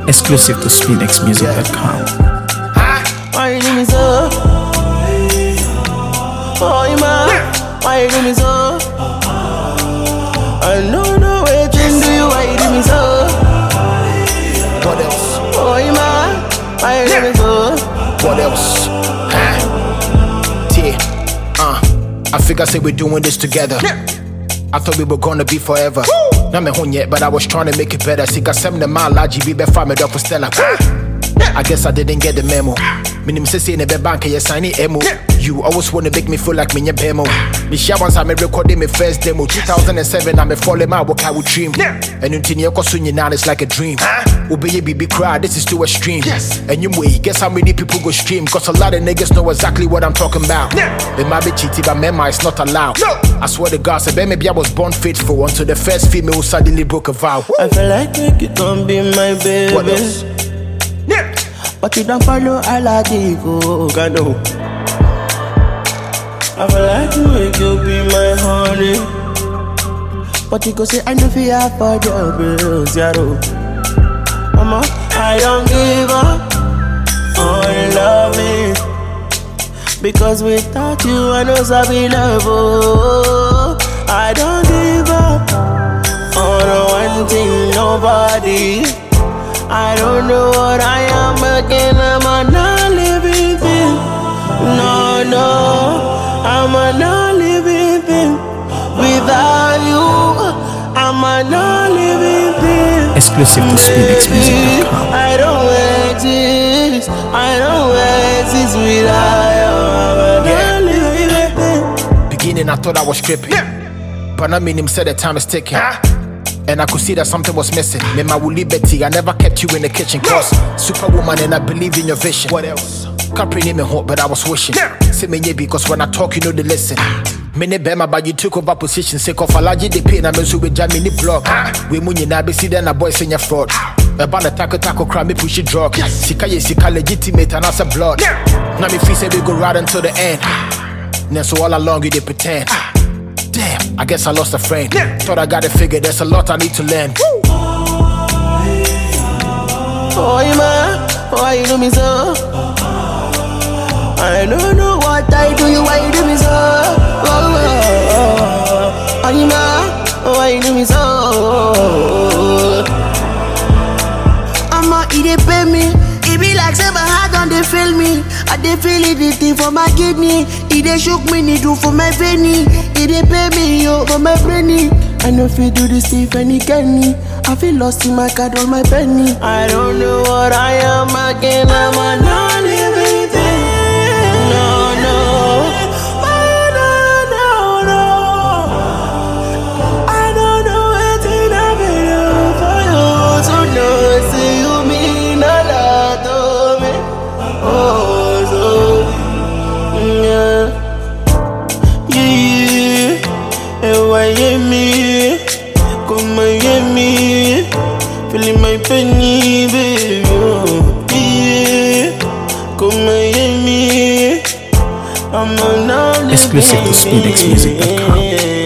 Exclusive to SpinXmusic.com. Why you do me so? Oh, man, why you do me so? I don't know what you do, why you do me so? What else? Oh, man, why you do me so? What else? I figure say we're doing this together. I thought we were gonna be forever. Not me home yet, but I was trying to make it better. See, cause 7 mile large, be family up for Stella. I guess I didn't get the memo. Minim say in the bank, you sign it emo. You always wanna make me feel like me bemo. Me share once I'm recording my first demo. 2007, I'm a falling my work I would dream. And until you sunny now, it's like a dream. Obey baby cry, this is too extreme. And you way, guess how many people go stream? Cause a lot of niggas know exactly what I'm talking about. They might be cheating, but mema is not allowed. I swear to God, so maybe I was born faithful until the first female who suddenly broke a vow. I feel like you can be my baby. What else? But you don't follow all I go. I feel like you could be my honey. But you go say I know fear for your bills, yaro. Mama, I don't give up on loving. Because without you I know Sabi love. Oh, I don't give up on wanting nobody. I don't know what I am again, I'm a non-living thing. No, I'm a non-living thing. Without you, I'm a non-living thing. Exclusive to SpinXmusic.com. I don't exist without you. I'm a non-living thing. Beginning, I thought I was tripping. But I mean, him said the time is ticking. And I could see that something was missing. Me my woolly Betty, I never kept you in the kitchen. Cause superwoman and I believe in your vision. What else? Can't bring him home, but I was wishing. Say me because when I talk, you know they listen. Many bema, but you took over position. Say off a large the pain, I'm also with Jamini blog. We moon you be see then a boy in your fraud. About the taco crime, me push it drug. Sika legitimate and as a blood. Now me feel say we go right until the end. Then so all along you they pretend. Damn, I guess I lost a friend. Thought I got it figured, there's a lot I need to learn. Oh, man, why you do me so? I don't know what I do, why you do me so? Oh, man, why you do me so? I'ma eat it, pay me. It be like say my heart on they feel me. I they feel it, the thing for my kidney. It they shook me, need do for my penny. It they pay me, yo, for my brainy. I know if you do this thing, any canny. I feel lost in my card, all my penny. I don't know what I am again, I'm a non-living thing. No. I don't know what to do for you. So no, see you mean a lot to me. Oh, so yeah. And why you me? Come and get me. Feeling my penny, baby. Yeah. Come and get me. I'm a non-living. Exclusive to SpinXmusic.com.